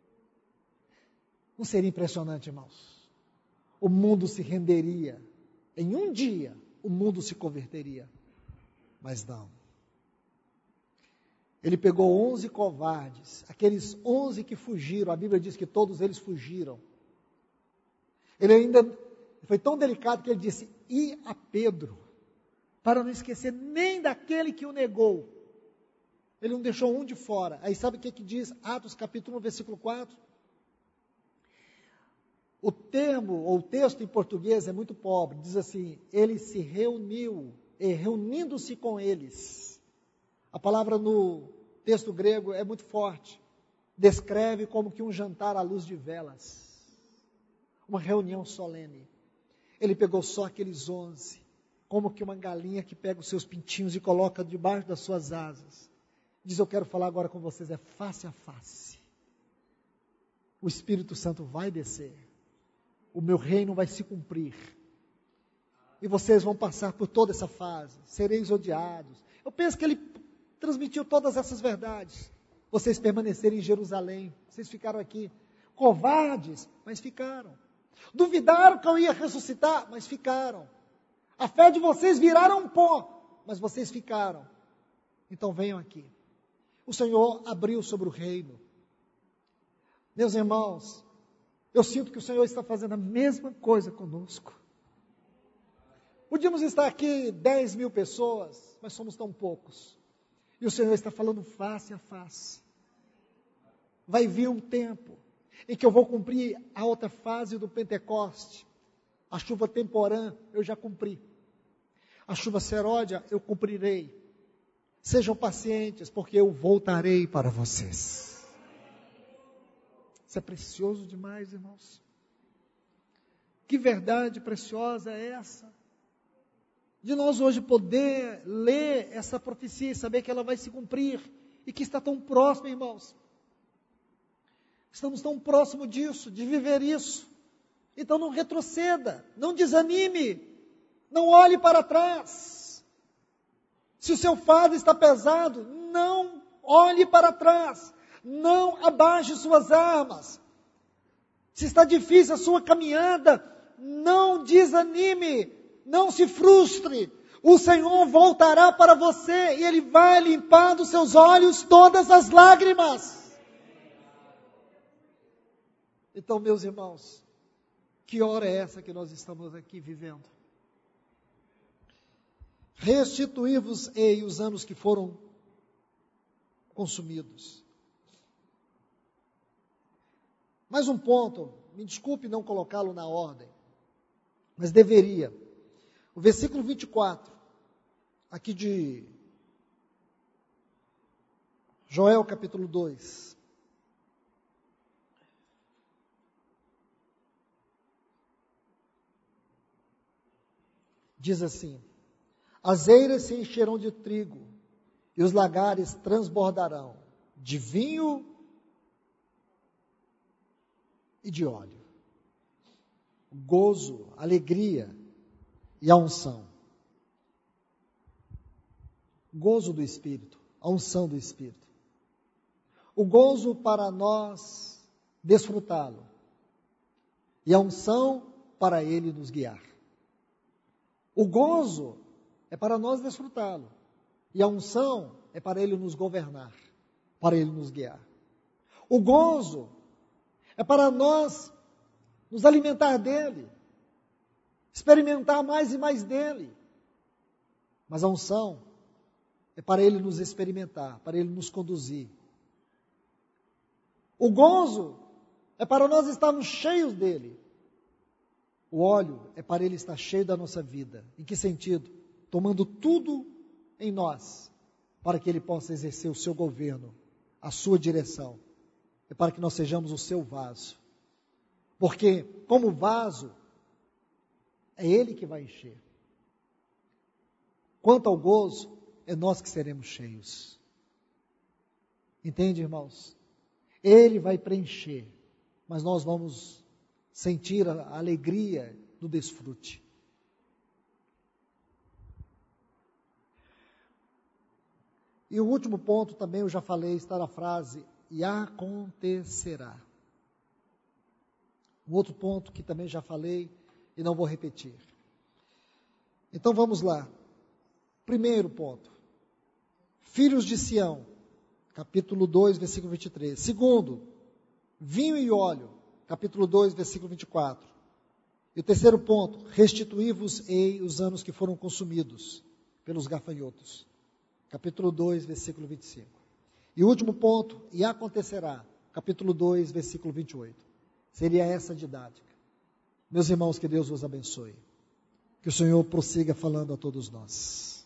Não seria impressionante, irmãos? O mundo se renderia. Em um dia, o mundo se converteria. Mas não. Ele pegou onze covardes, aqueles onze que fugiram, a Bíblia diz que todos eles fugiram. Ele ainda foi tão delicado que ele disse, e a Pedro, para não esquecer nem daquele que o negou. Ele não deixou um de fora. Aí sabe o que, que diz Atos capítulo um, versículo quatro? O termo, ou o texto em português é muito pobre, diz assim, ele se reuniu, e reunindo-se com eles. A palavra no texto grego é muito forte, descreve como que um jantar à luz de velas, uma reunião solene. Ele pegou só aqueles onze, como que uma galinha que pega os seus pintinhos e coloca debaixo das suas asas. Diz, eu quero falar agora com vocês, é face a face. O Espírito Santo vai descer. O meu reino vai se cumprir. E vocês vão passar por toda essa fase. Sereis odiados. Eu penso que ele transmitiu todas essas verdades. Vocês permanecerem em Jerusalém. Vocês ficaram aqui. Covardes, mas ficaram. Duvidaram que eu ia ressuscitar, mas ficaram. A fé de vocês viraram um pó, mas vocês ficaram. Então venham aqui. O Senhor abriu sobre o reino. Meus irmãos, eu sinto que o Senhor está fazendo a mesma coisa conosco. Podíamos estar aqui dez mil pessoas, mas somos tão poucos. E o Senhor está falando face a face. Vai vir um tempo em que eu vou cumprir a outra fase do Pentecoste. A chuva temporã eu já cumpri. A chuva seródia eu cumprirei. Sejam pacientes, porque eu voltarei para vocês. Isso é precioso demais, irmãos. Que verdade preciosa é essa? de nós hoje poder ler essa profecia e saber que ela vai se cumprir e que está tão próxima, irmãos. Estamos tão próximos disso, de viver isso. Então não retroceda, não desanime, não olhe para trás. Se o seu fardo está pesado, não olhe para trás, não abaixe suas armas. Se está difícil a sua caminhada, não desanime. Não se frustre, o Senhor voltará para você e Ele vai limpar dos seus olhos todas as lágrimas. Então, meus irmãos, que hora é essa que nós estamos aqui vivendo? Restituir-vos-ei os anos que foram consumidos. Mais um ponto, me desculpe não colocá-lo na ordem, mas deveria. O versículo vinte e quatro, aqui de Joel capítulo dois. Diz assim: as eiras se encherão de trigo, e os lagares transbordarão de vinho e de óleo. Gozo, alegria e a unção. Gozo do Espírito, a unção do Espírito. O gozo para nós desfrutá-lo. E a unção para Ele nos guiar. O gozo é para nós desfrutá-lo. E a unção é para Ele nos governar, para Ele nos guiar. O gozo é para nós nos alimentar dEle, experimentar mais e mais dEle. Mas a unção é para Ele nos experimentar, para Ele nos conduzir. O gozo é para nós estarmos cheios dEle. O óleo é para Ele estar cheio da nossa vida. Em que sentido? Tomando tudo em nós, para que Ele possa exercer o seu governo, a sua direção. É para que nós sejamos o seu vaso. Porque, como vaso, é Ele que vai encher. Quanto ao gozo, é nós que seremos cheios. Entende, irmãos? Ele vai preencher, mas nós vamos sentir a alegria do desfrute. E o último ponto também, eu já falei, está na frase, e acontecerá. Um outro ponto que também já falei, e não vou repetir. Então vamos lá. Primeiro ponto. Filhos de Sião, capítulo dois, versículo vinte e três. Segundo, vinho e óleo, capítulo dois, versículo vinte e quatro. E o terceiro ponto, restituí-vos-ei os anos que foram consumidos pelos gafanhotos. Capítulo dois, versículo vinte e cinco. E o último ponto, e acontecerá, capítulo dois, versículo vinte e oito. Seria essa didática. Meus irmãos, que Deus vos abençoe. Que o Senhor prossiga falando a todos nós.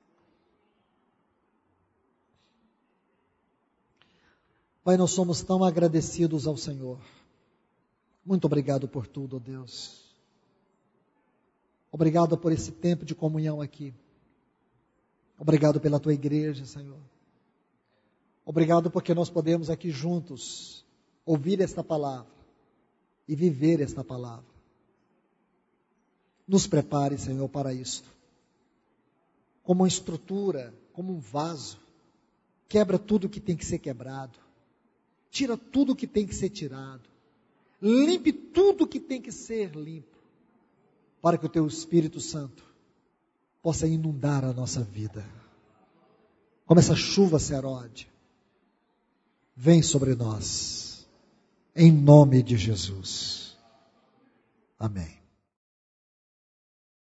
Pai, nós somos tão agradecidos ao Senhor. Muito obrigado por tudo, ó Deus. Obrigado por esse tempo de comunhão aqui. Obrigado pela tua igreja, Senhor. Obrigado porque nós podemos aqui juntos ouvir esta palavra e viver esta palavra. Nos prepare, Senhor, para isto. Como uma estrutura, como um vaso. Quebra tudo que tem que ser quebrado. Tira tudo que tem que ser tirado. Limpe tudo que tem que ser limpo. Para que o teu Espírito Santo possa inundar a nossa vida. Como essa chuva serode. Vem sobre nós. Em nome de Jesus. Amém.